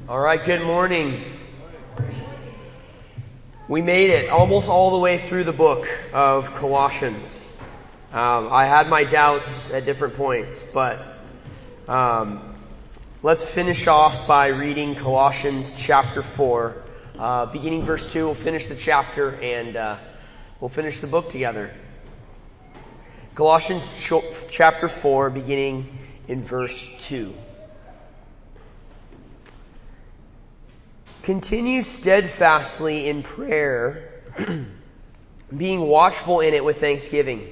All right, good morning. We made it almost all the way through the book of Colossians. I had my doubts at different points, but let's finish off by reading Colossians chapter 4. Beginning verse 2, we'll finish the chapter and we'll finish the book together. Colossians chapter 4, beginning in verse 2. Continue steadfastly in prayer, being watchful in it with thanksgiving.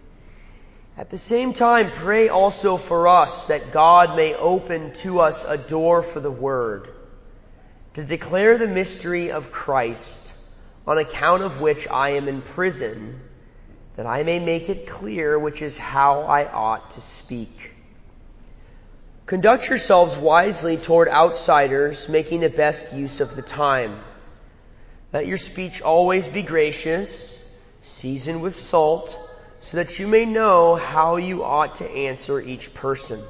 At the same time, pray also for us that God may open to us a door for the word, to declare the mystery of Christ, on account of which I am in prison, that I may make it clear which is how I ought to speak. Conduct yourselves wisely toward outsiders, making the best use of the time. Let your speech always be gracious, seasoned with salt, so that you may know how you ought to answer each person.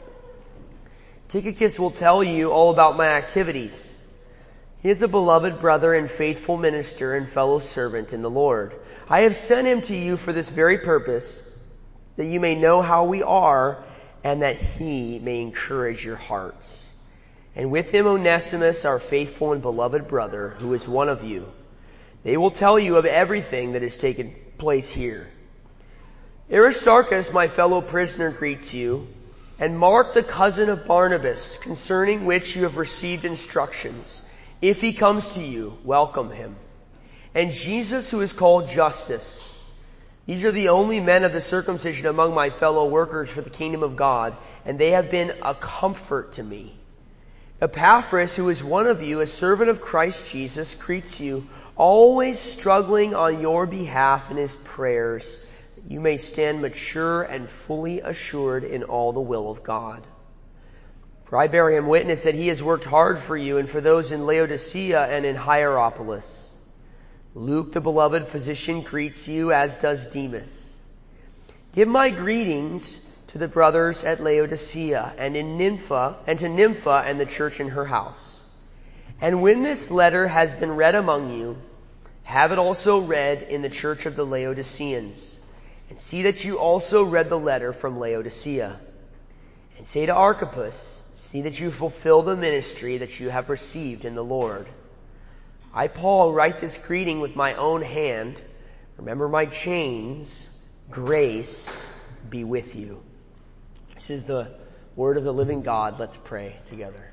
Tychicus will tell you all about my activities. He is a beloved brother and faithful minister and fellow servant in the Lord. I have sent him to you for this very purpose, that you may know how we are, and that he may encourage your hearts. And with him Onesimus, our faithful and beloved brother, who is one of you. They will tell you of everything that has taken place here. Aristarchus, my fellow prisoner, greets you, and Mark, the cousin of Barnabas, concerning which you have received instructions. If he comes to you, welcome him. And Jesus, who is called Justus. These are the only men of the circumcision among my fellow workers for the kingdom of God, and they have been a comfort to me. Epaphras, who is one of you, a servant of Christ Jesus, greets you, always struggling on your behalf in his prayers, that you may stand mature and fully assured in all the will of God. For I bear him witness that he has worked hard for you and for those in Laodicea and in Hierapolis. Luke, the beloved physician, greets you, as does Demas. Give my greetings to the brothers at Laodicea and to Nympha and the church in her house. And when this letter has been read among you, have it also read in the church of the Laodiceans. And see that you also read the letter from Laodicea. And say to Archippus, see that you fulfill the ministry that you have received in the Lord. I, Paul, write this greeting with my own hand. Remember my chains. Grace be with you. This is the word of the living God. Let's pray together.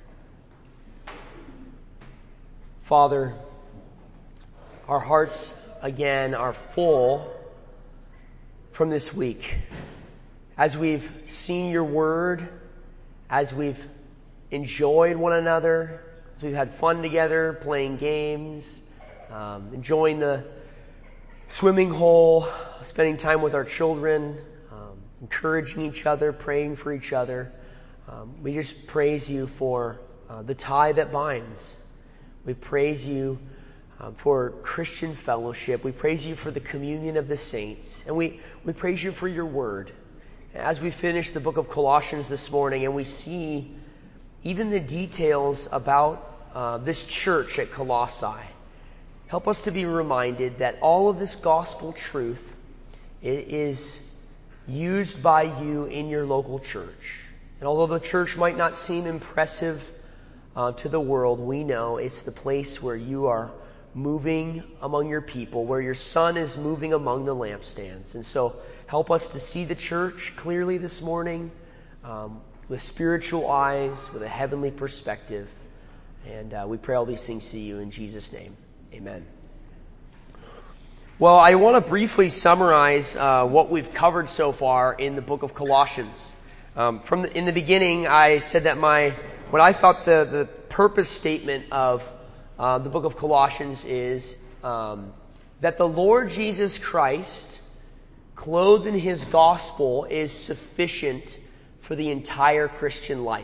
Father, our hearts again are full from this week. As we've seen your word, as we've enjoyed one another, as we've had fun together, playing games, enjoying the swimming hole, spending time with our children, encouraging each other, praying for each other. We just praise you for the tie that binds. We praise you for Christian fellowship. We praise you for the communion of the saints. And we praise you for your word. As we finish the book of Colossians this morning and we see even the details about this church at Colossae, help us to be reminded that all of this gospel truth is used by you in your local church. And although the church might not seem impressive to the world, we know it's the place where you are moving among your people, where your Son is moving among the lampstands. And so help us to see the church clearly this morning, with spiritual eyes, with a heavenly perspective. And we pray all these things to you in Jesus' name. Amen. Well, I want to briefly summarize what we've covered so far in the book of Colossians. In the beginning, I said that what I thought the purpose statement of the book of Colossians is that the Lord Jesus Christ, clothed in his gospel, is sufficient for the entire Christian life.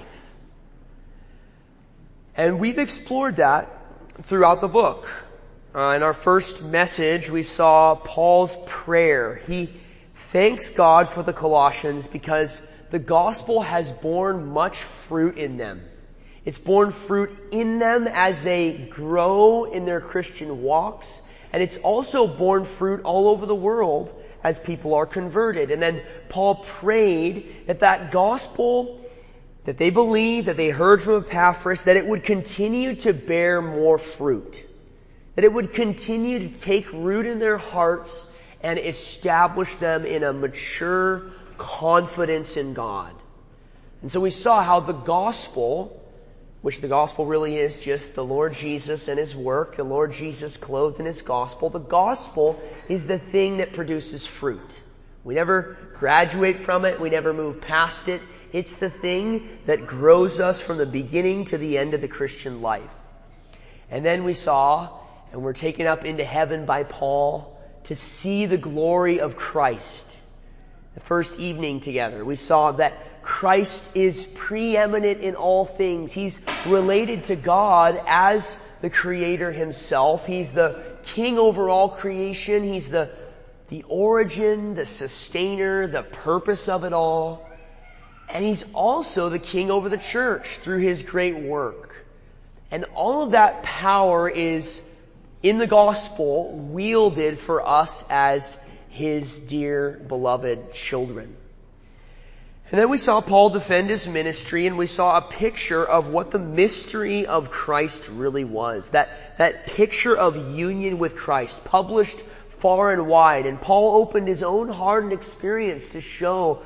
And we've explored that throughout the book. In our first message, we saw Paul's prayer. He thanks God for the Colossians because the gospel has borne much fruit in them. It's borne fruit in them as they grow in their Christian walks. And it's also borne fruit all over the world as people are converted. And then Paul prayed that that gospel that they believed, that they heard from Epaphras, that it would continue to bear more fruit. That it would continue to take root in their hearts and establish them in a mature confidence in God. And so we saw how the gospel, which the gospel really is just the Lord Jesus and His work, the Lord Jesus clothed in His gospel. The gospel is the thing that produces fruit. We never graduate from it. We never move past it. It's the thing that grows us from the beginning to the end of the Christian life. And then we saw, and we're taken up into heaven by Paul to see the glory of Christ. The first evening together, we saw that Christ is preeminent in all things. He's related to God as the Creator Himself. He's the King over all creation. He's the origin, the sustainer, the purpose of it all. And He's also the King over the church through His great work. And all of that power is in the gospel wielded for us as His dear beloved children. And then we saw Paul defend his ministry, and we saw a picture of what the mystery of Christ really was. That picture of union with Christ, published far and wide. And Paul opened his own heart and experience to show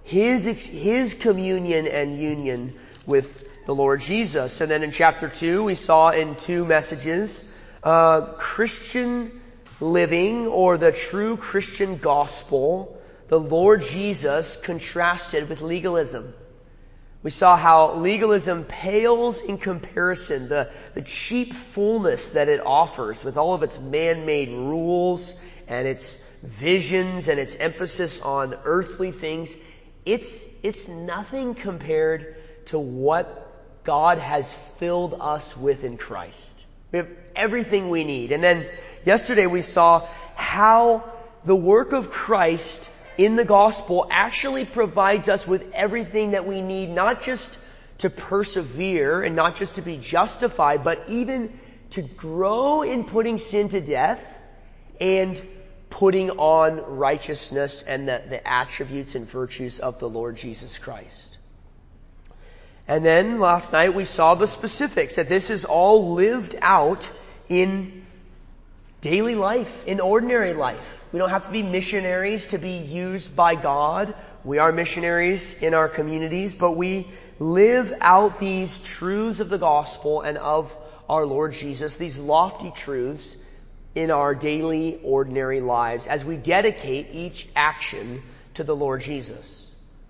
his communion and union with the Lord Jesus. And then in chapter 2, we saw in 2 messages, Christian living, or the true Christian gospel, the Lord Jesus contrasted with legalism. We saw how legalism pales in comparison, the cheap fullness that it offers with all of its man-made rules and its visions and its emphasis on earthly things. It's nothing compared to what God has filled us with in Christ. We have everything we need. And then yesterday we saw how the work of Christ in the gospel actually provides us with everything that we need, not just to persevere and not just to be justified, but even to grow in putting sin to death and putting on righteousness and the attributes and virtues of the Lord Jesus Christ. And then last night we saw the specifics, that this is all lived out in daily life, in ordinary life. We don't have to be missionaries to be used by God. We are missionaries in our communities, but we live out these truths of the gospel and of our Lord Jesus, these lofty truths, in our daily, ordinary lives as we dedicate each action to the Lord Jesus.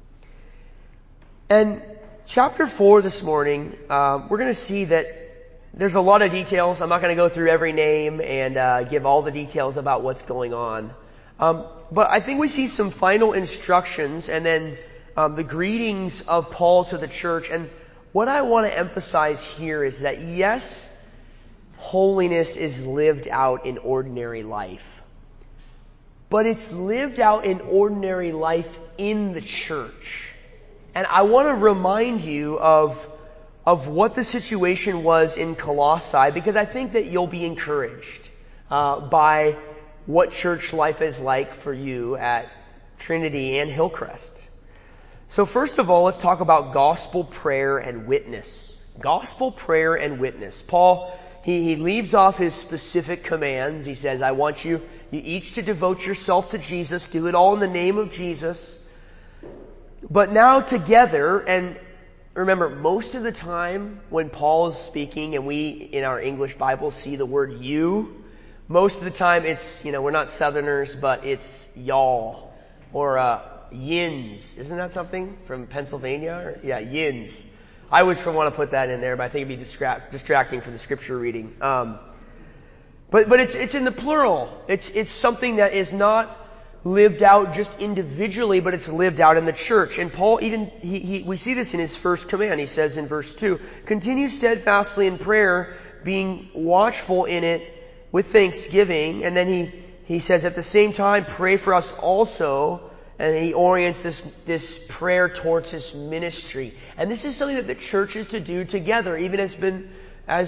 And chapter 4 this morning, we're going to see that there's a lot of details. I'm not going to go through every name and give all the details about what's going on. But I think we see some final instructions and then the greetings of Paul to the church. And what I want to emphasize here is that yes, holiness is lived out in ordinary life. But it's lived out in ordinary life in the church. And I want to remind you of what the situation was in Colossae, because I think that you'll be encouraged by what church life is like for you at Trinity and Hillcrest. So first of all, let's talk about gospel prayer and witness. Gospel prayer and witness. Paul, he leaves off his specific commands. He says, I want you each to devote yourself to Jesus. Do it all in the name of Jesus. But now together, and remember, most of the time when Paul is speaking, and we in our English Bible see the word you, most of the time it's, we're not Southerners, but it's y'all or yins. Isn't that something from Pennsylvania? Yins. I always want to put that in there, but I think it'd be distracting for the scripture reading. But it's in the plural. It's something that is not lived out just individually, but it's lived out in the church. And Paul we see this in his first command. He says in verse 2, continue steadfastly in prayer, being watchful in it with thanksgiving. And then he says at the same time, pray for us also, and he orients this prayer towards his ministry. And this is something that the church is to do together, even as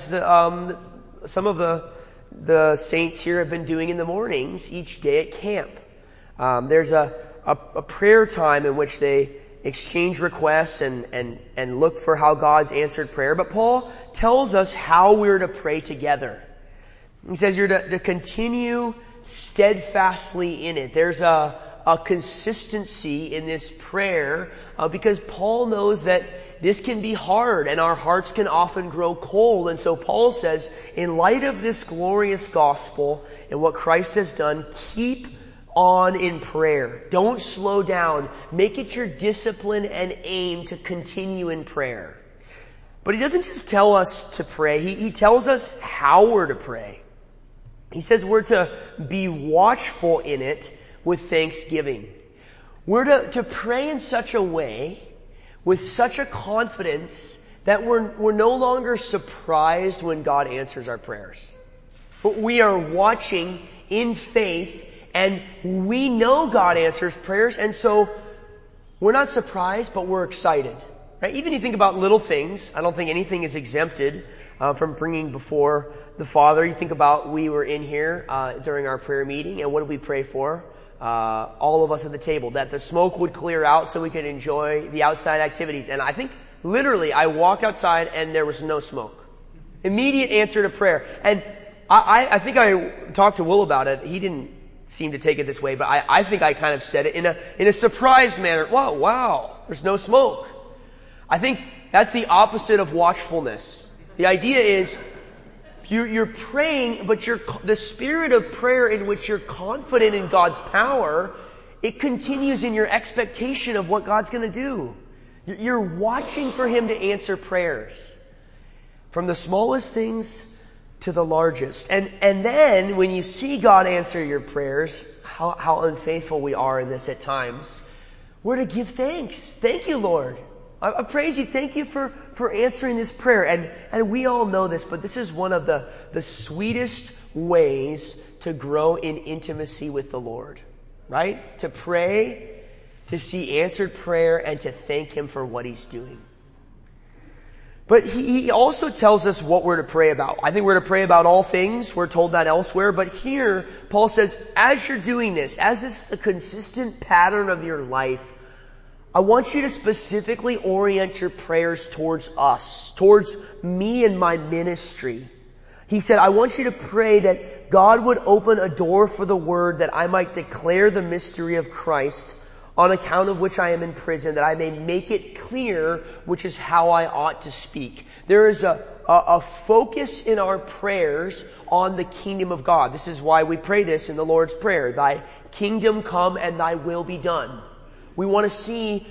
some of the saints here have been doing in the mornings each day at camp. There's a prayer time in which they exchange requests and look for how God's answered prayer. But Paul tells us how we're to pray together. He says you're to continue steadfastly in it. There's a consistency in this prayer because Paul knows that this can be hard and our hearts can often grow cold. And so Paul says, in light of this glorious gospel and what Christ has done, keep on in prayer. Don't slow down. Make it your discipline and aim to continue in prayer. But he doesn't just tell us to pray. He tells us how we're to pray. He says we're to be watchful in it with thanksgiving. We're to pray in such a way, with such a confidence, that we're no longer surprised when God answers our prayers. But we are watching in faith, and we know God answers prayers, and so we're not surprised, but we're excited. Right? Even if you think about little things, I don't think anything is exempted from bringing before the Father. You think about, we were in here during our prayer meeting, and what did we pray for? All of us at the table, that the smoke would clear out so we could enjoy the outside activities. And I think literally I walked outside and there was no smoke. Immediate answer to prayer. And I think I talked to Will about it. He didn't seem to take it this way, but I think I kind of said it in a surprised manner. Wow, there's no smoke. I think that's the opposite of watchfulness. The idea is you're praying, but the spirit of prayer in which you're confident in God's power, it continues in your expectation of what God's going to do. You're watching for Him to answer prayers, from the smallest things to the largest. And then when you see God answer your prayers, how unfaithful we are in this at times, we're to give thanks. Thank you, Lord. I praise you. Thank you for answering this prayer. And we all know this, but this is one of the sweetest ways to grow in intimacy with the Lord. Right? To pray, to see answered prayer, and to thank Him for what He's doing. But he also tells us what we're to pray about. I think we're to pray about all things. We're told that elsewhere. But here, Paul says, as you're doing this, as this is a consistent pattern of your life, I want you to specifically orient your prayers towards us, towards me and my ministry. He said, I want you to pray that God would open a door for the word, that I might declare the mystery of Christ, on account of which I am in prison, that I may make it clear which is how I ought to speak. There is a focus in our prayers on the kingdom of God. This is why we pray this in the Lord's Prayer. Thy kingdom come and thy will be done. We want to see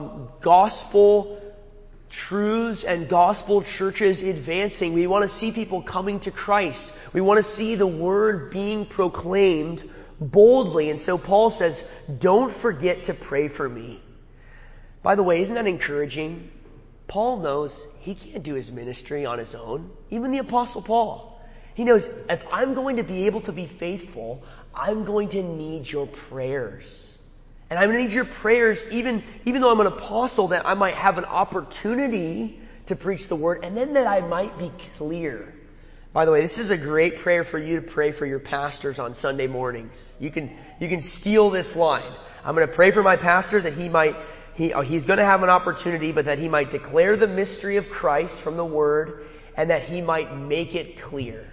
gospel truths and gospel churches advancing. We want to see people coming to Christ. We want to see the word being proclaimed boldly. And so Paul says, don't forget to pray for me. By the way, isn't that encouraging? Paul knows he can't do his ministry on his own. Even the Apostle Paul. He knows, if I'm going to be able to be faithful, I'm going to need your prayers. And I'm going to need your prayers even though I'm an apostle, that I might have an opportunity to preach the word, and then that I might be clear. By the way, this is a great prayer for you to pray for your pastors on Sunday mornings. You can steal this line. I'm going to pray for my pastor that he's going to have an opportunity, but that he might declare the mystery of Christ from the word, and that he might make it clear.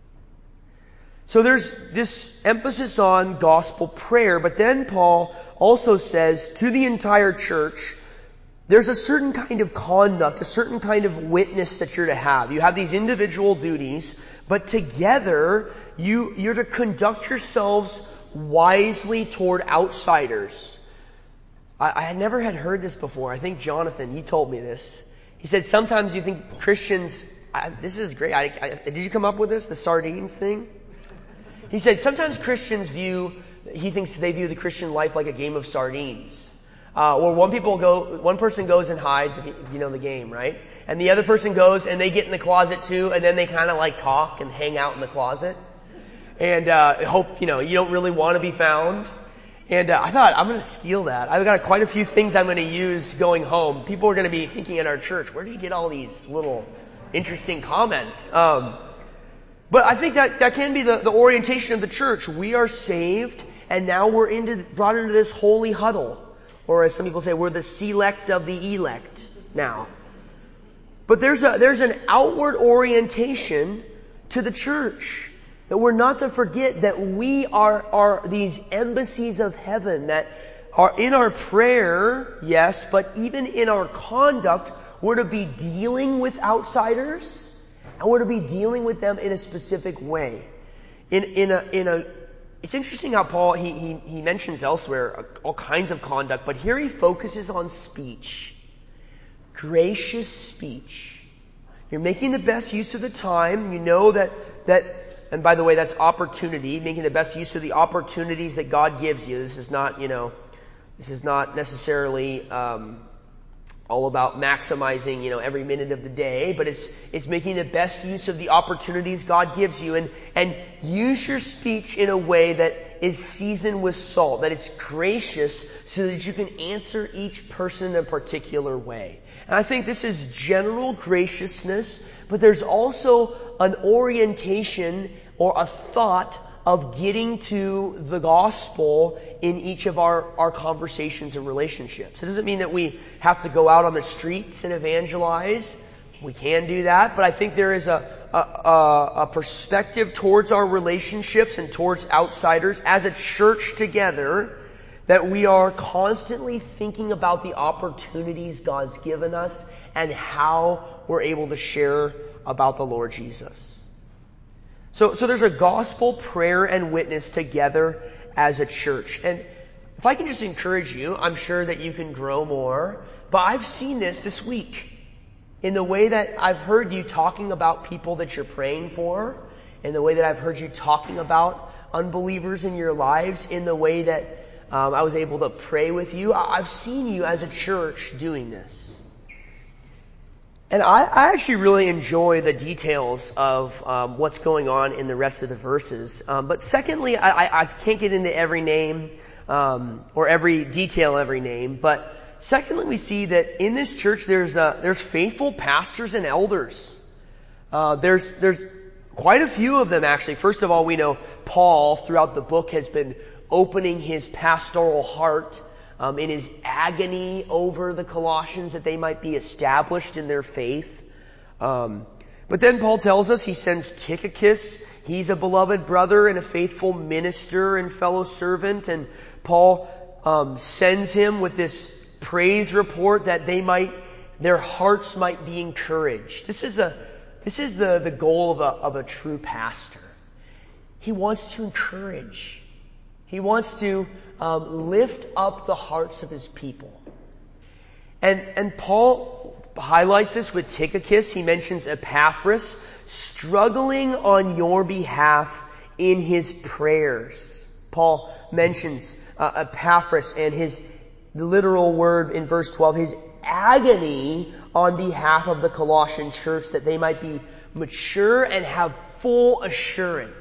So there's this emphasis on gospel prayer, but then Paul also says to the entire church, there's a certain kind of conduct, a certain kind of witness that you're to have. You have these individual duties, but together you're to conduct yourselves wisely toward outsiders. I had never heard this before. I think Jonathan, he told me this. He said sometimes you think Christians, this is great. Did you come up with this, the sardines thing? He said sometimes Christians he thinks they view the Christian life like a game of sardines. Where one person goes and hides, if you know the game, right? And the other person goes and they get in the closet too, and then they kind of like talk and hang out in the closet. And hope, you don't really want to be found. And I thought, I'm going to steal that. I've got quite a few things I'm going to use going home. People are going to be thinking in our church, where do you get all these little interesting comments? But I think that can be the orientation of the church. We are saved, and now we're brought into this holy huddle. Or as some people say, we're the select of the elect now. But there's an outward orientation to the church. That we're not to forget that we are these embassies of heaven that are in our prayer, yes, but even in our conduct, we're to be dealing with outsiders, and we're to be dealing with them in a specific way. It's interesting how Paul, he mentions elsewhere all kinds of conduct, but here he focuses on speech. Gracious speech. You're making the best use of the time. You know that, and by the way, that's opportunity, making the best use of the opportunities that God gives you. This is not necessarily, all about maximizing, every minute of the day, but it's making the best use of the opportunities God gives you, and use your speech in a way that is seasoned with salt, that it's gracious so that you can answer each person in a particular way. And I think this is general graciousness, but there's also an orientation or a thought of getting to the gospel in each of our conversations and relationships. It doesn't mean that we have to go out on the streets and evangelize. We can do that, but I think there is a perspective towards our relationships and towards outsiders as a church together that we are constantly thinking about the opportunities God's given us and how we're able to share about the Lord Jesus. So there's a gospel, prayer, and witness together as a church. And if I can just encourage you, I'm sure that you can grow more, but I've seen this week in the way that I've heard you talking about people that you're praying for, in the way that I've heard you talking about unbelievers in your lives, in the way that I was able to pray with you. I've seen you as a church doing this. And I actually really enjoy the details of what's going on in the rest of the verses. But secondly, I can't get into every name or every detail, every name. But secondly, we see that in this church there's faithful pastors and elders. There's quite a few of them actually. First of all, we know Paul throughout the book has been opening his pastoral heart in his agony over the Colossians that they might be established in their faith. But then Paul tells us he sends Tychicus. He's a beloved brother and a faithful minister and fellow servant. And Paul sends him with this praise report that their hearts might be encouraged. This is the goal of a true pastor. He wants to encourage. He wants to lift up the hearts of his people. And Paul highlights this with Tychicus. He mentions Epaphras struggling on your behalf in his prayers. Paul mentions Epaphras and his literal word in verse 12, his agony on behalf of the Colossian church that they might be mature and have full assurance.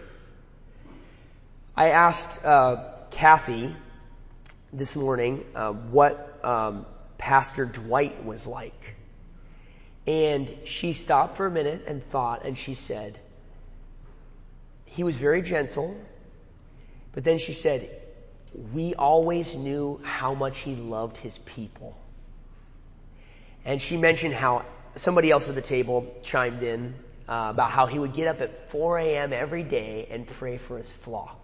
I asked Kathy this morning what Pastor Dwight was like. And she stopped for a minute and thought, and she said, he was very gentle, but then she said, we always knew how much he loved his people. And she mentioned how somebody else at the table chimed in about how he would get up at 4 a.m. every day and pray for his flock.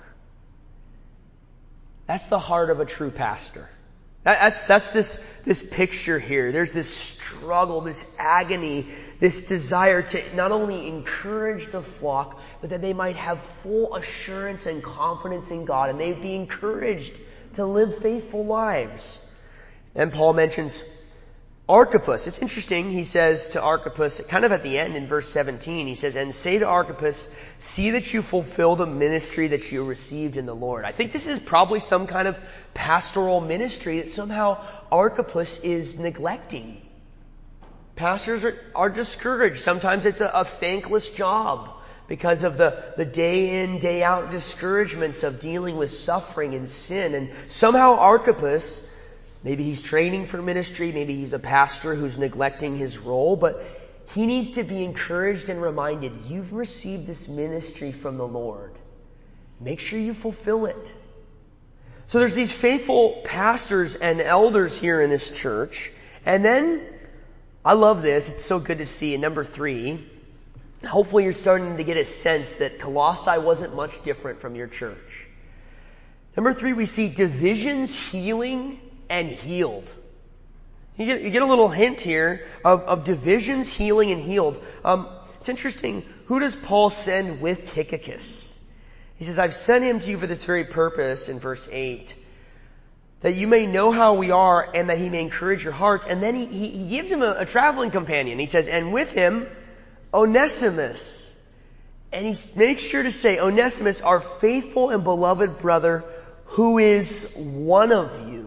That's the heart of a true pastor. That's this picture here. There's this struggle, this agony, this desire to not only encourage the flock, but that they might have full assurance and confidence in God, and they'd be encouraged to live faithful lives. And Paul mentions Archippus. It's interesting, he says to Archippus, kind of at the end in verse 17, he says, and say to Archippus, see that you fulfill the ministry that you received in the Lord. I think this is probably some kind of pastoral ministry that somehow Archippus is neglecting. Pastors are discouraged. Sometimes it's a thankless job. because of the day in, day out discouragements of dealing with suffering and sin. And somehow Archippus, maybe he's training for ministry, maybe he's a pastor who's neglecting his role, but he needs to be encouraged and reminded, you've received this ministry from the Lord. Make sure you fulfill it. So there's these faithful pastors and elders here in this church. And then, I love this, it's so good to see in number 3, hopefully you're starting to get a sense that Colossae wasn't much different from your church. Number 3, we see divisions healing and healed. You get a little hint here of divisions healing and healed. It's interesting, who does Paul send with Tychicus? He says, I've sent him to you for this very purpose in verse 8, that you may know how we are and that he may encourage your hearts. And then he gives him a traveling companion. He says, and with him, Onesimus. And he makes sure to say, Onesimus, our faithful and beloved brother, who is one of you.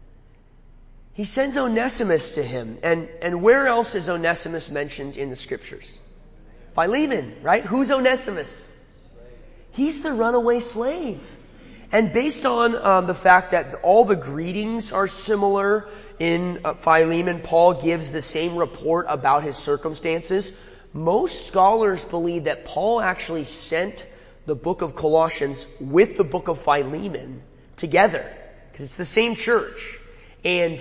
He sends Onesimus to him. And where else is Onesimus mentioned in the scriptures? Philemon, right? Who's Onesimus? He's the runaway slave. And based on the fact that all the greetings are similar in Philemon, Paul gives the same report about his circumstances. Most scholars believe that Paul actually sent the book of Colossians with the book of Philemon together, because it's the same church. And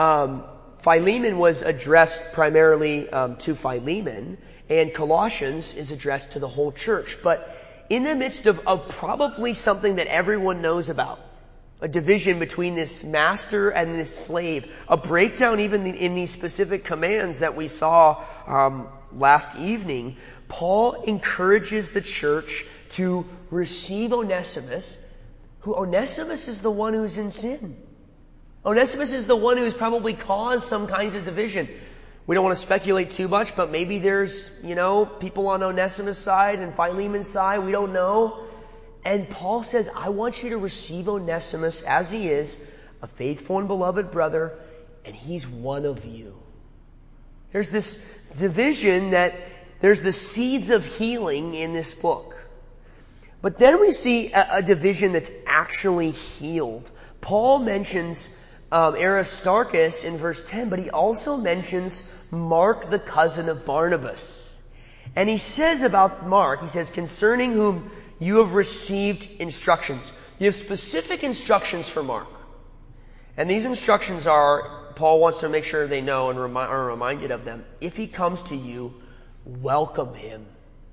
Philemon was addressed primarily to Philemon, and Colossians is addressed to the whole church. But in the midst of probably something that everyone knows about, a division between this master and this slave, a breakdown even in these specific commands that we saw last evening, Paul encourages the church to receive Onesimus, Onesimus is the one who's in sin. Onesimus is the one who's probably caused some kinds of division. We don't want to speculate too much, but maybe there's, people on Onesimus' side and Philemon's side. We don't know. And Paul says, I want you to receive Onesimus as he is, a faithful and beloved brother, and he's one of you. There's this division that there's the seeds of healing in this book. But then we see a division that's actually healed. Paul mentions Aristarchus in verse 10, but he also mentions Mark, the cousin of Barnabas. And he says about Mark, he says, concerning whom you have received instructions. You have specific instructions for Mark. And these instructions are, Paul wants to make sure they know and are reminded of them. If he comes to you, welcome him.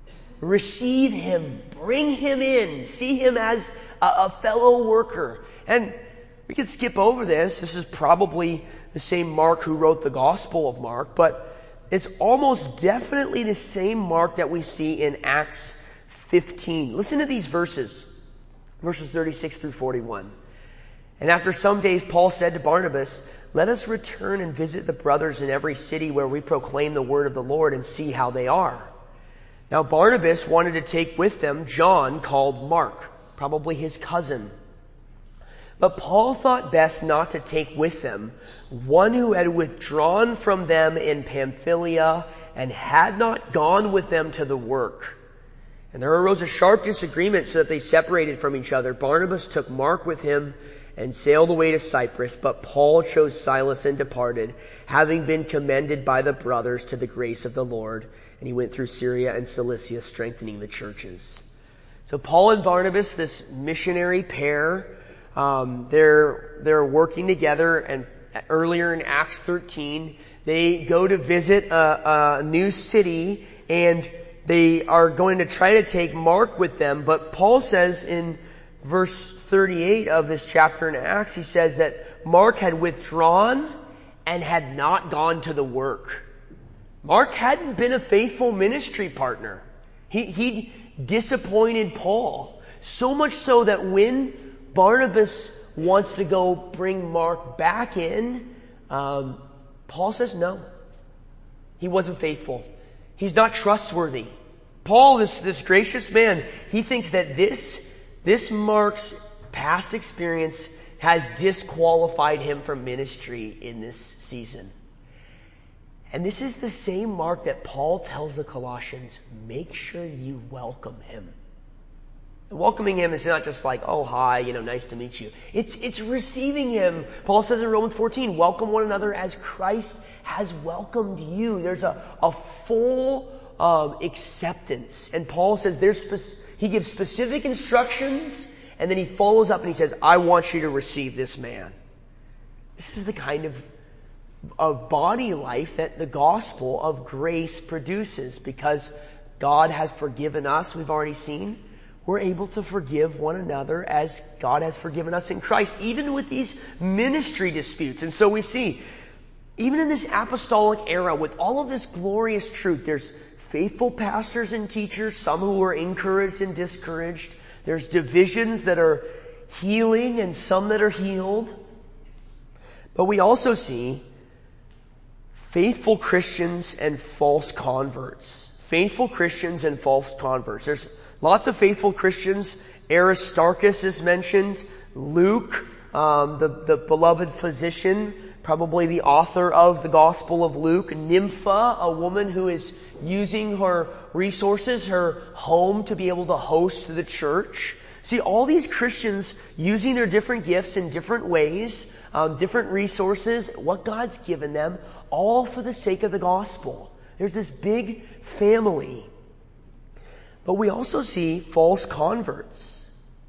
Receive him. Bring him in. See him as a fellow worker. And we could skip over this. This is probably the same Mark who wrote the Gospel of Mark, but it's almost definitely the same Mark that we see in Acts 15. Listen to these verses 36 through 41. And after some days, Paul said to Barnabas, let us return and visit the brothers in every city where we proclaim the word of the Lord and see how they are. Now Barnabas wanted to take with them John, called Mark, probably his cousin. But Paul thought best not to take with them one who had withdrawn from them in Pamphylia and had not gone with them to the work. And there arose a sharp disagreement so that they separated from each other. Barnabas took Mark with him and sailed away to Cyprus, but Paul chose Silas and departed, having been commended by the brothers to the grace of the Lord. And he went through Syria and Cilicia, strengthening the churches. So Paul and Barnabas, this missionary pair, they're working together, and earlier in Acts 13, they go to visit a new city, and they are going to try to take Mark with them. But Paul says in verse 38 of this chapter in Acts, he says that Mark had withdrawn and had not gone to the work. Mark hadn't been a faithful ministry partner. He disappointed Paul. So much so that when Barnabas wants to go bring Mark back in, Paul says no. He wasn't faithful. He's not trustworthy. Paul, this gracious man, he thinks that this Mark's past experience has disqualified him from ministry in this season. And this is the same mark that Paul tells the Colossians, make sure you welcome him. Welcoming him is not just like, oh, hi, nice to meet you. It's receiving him. Paul says in Romans 14, welcome one another as Christ has welcomed you. There's a full acceptance. And Paul says he gives specific instructions, and then he follows up and he says, I want you to receive this man. This is the kind of body life that the gospel of grace produces, because God has forgiven us, we've already seen. We're able to forgive one another as God has forgiven us in Christ, even with these ministry disputes. And so we see, even in this apostolic era, with all of this glorious truth, there's faithful pastors and teachers, some who are encouraged and discouraged. There's divisions that are healing and some that are healed. But we also see faithful Christians and false converts. Faithful Christians and false converts. There's lots of faithful Christians. Aristarchus is mentioned. Luke, the beloved physician, probably the author of the Gospel of Luke. Nympha, a woman who is using her resources, her home, to be able to host the church. See, all these Christians using their different gifts in different ways, different resources, what God's given them, all for the sake of the gospel. There's this big family. But we also see false converts.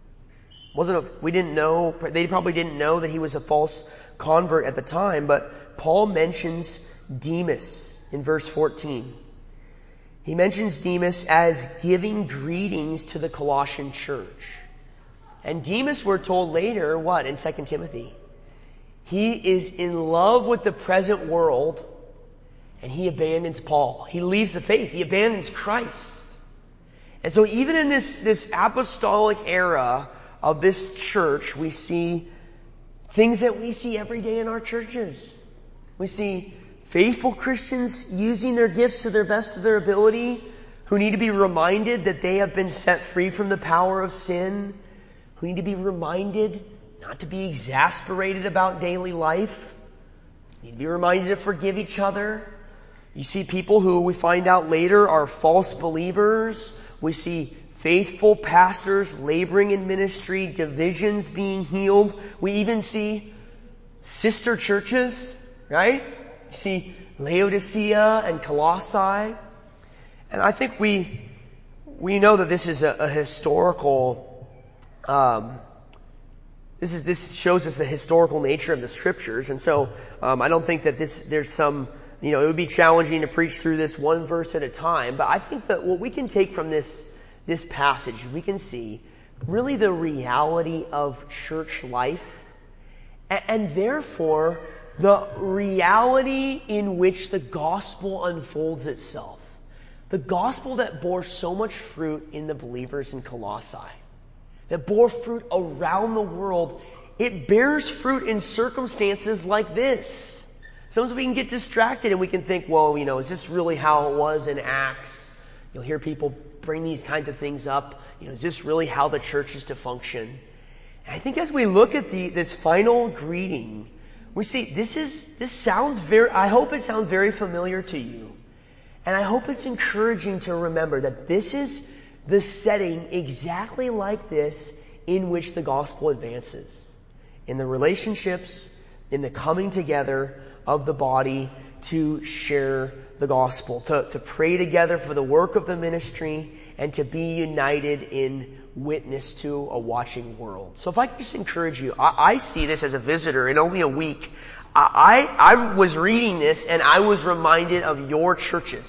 They probably didn't know that he was a false convert at the time, but Paul mentions Demas in verse 14. He mentions Demas as giving greetings to the Colossian church. And Demas, we're told later, what, in 2 Timothy? He is in love with the present world, and he abandons Paul. He leaves the faith. He abandons Christ. And so even in this apostolic era of this church, we see things that we see every day in our churches. We see faithful Christians using their gifts to their best of their ability, who need to be reminded that they have been set free from the power of sin, who need to be reminded not to be exasperated about daily life, need to be reminded to forgive each other. You see people who we find out later are false believers. We see faithful pastors laboring in ministry, divisions being healed. We even see sister churches, right? You see Laodicea and Colossae. And I think we know that this is a historical, this shows us the historical nature of the scriptures. And so, I don't think that there's some, it would be challenging to preach through this one verse at a time. But I think that what we can take from this passage, we can see really the reality of church life, and therefore the reality in which the gospel unfolds itself. The gospel that bore so much fruit in the believers in Colossae, that bore fruit around the world, it bears fruit in circumstances like this. Sometimes we can get distracted and we can think, well, is this really how it was in Acts? You'll hear people bring these kinds of things up. Is this really how the church is to function? And I think as we look at this final greeting, we see I hope it sounds very familiar to you. And I hope it's encouraging to remember that this is the setting exactly like this in which the gospel advances. In the relationships, in the coming together of the body to share the gospel, to pray together for the work of the ministry, and to be united in witness to a watching world. So if I could just encourage you, I see this as a visitor in only a week. I was reading this and I was reminded of your churches.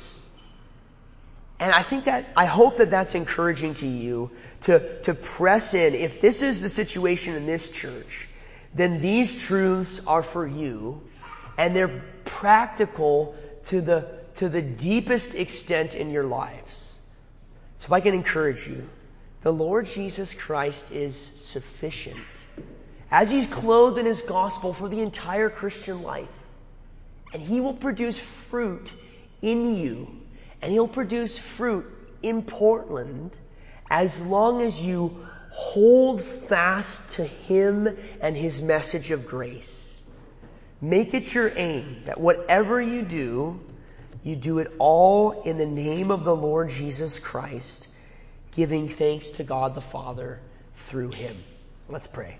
And I hope that that's encouraging to you to press in. If this is the situation in this church, then these truths are for you, and they're practical to the deepest extent in your lives. So if I can encourage you, the Lord Jesus Christ is sufficient as He's clothed in His gospel for the entire Christian life. And He will produce fruit in you, and He'll produce fruit in Portland as long as you hold fast to Him and His message of grace. Make it your aim that whatever you do, You do it all in the name of the Lord Jesus Christ, giving thanks to God the Father through Him. Let's pray.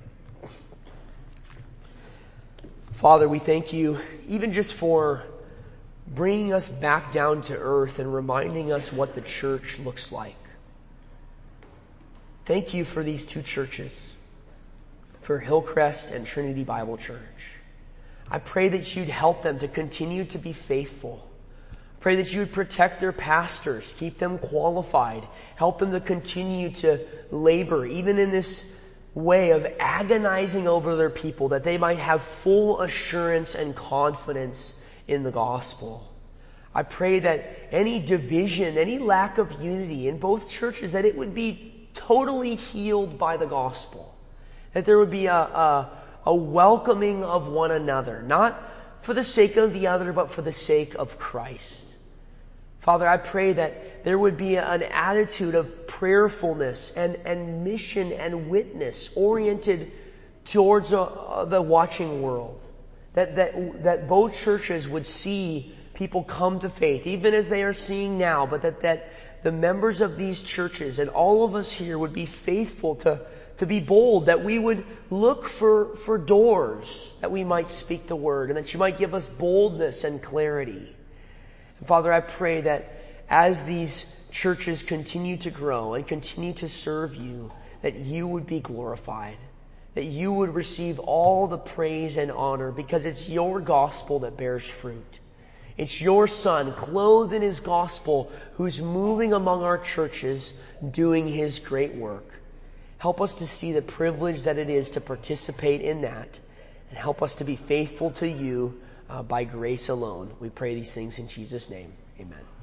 Father, we thank you even just for bringing us back down to earth and reminding us what the church looks like. Thank you for these two churches, for Hillcrest and Trinity Bible Church. I pray that you'd help them to continue to be faithful. Pray that you would protect their pastors, keep them qualified, help them to continue to labor, even in this way of agonizing over their people, that they might have full assurance and confidence in the gospel. I pray that any division, any lack of unity in both churches, that it would be totally healed by the gospel. That there would be a welcoming of one another, not for the sake of the other, but for the sake of Christ. Father, I pray that there would be an attitude of prayerfulness and mission and witness oriented towards the watching world. That both churches would see people come to faith, even as they are seeing now, but that the members of these churches and all of us here would be faithful to be bold, that we would look for doors that we might speak the word, and that you might give us boldness and clarity. Father, I pray that as these churches continue to grow and continue to serve you, that you would be glorified, that you would receive all the praise and honor, because it's your gospel that bears fruit. It's your Son, clothed in His gospel, who's moving among our churches, doing His great work. Help us to see the privilege that it is to participate in that, and help us to be faithful to you by grace alone. We pray these things in Jesus' name. Amen.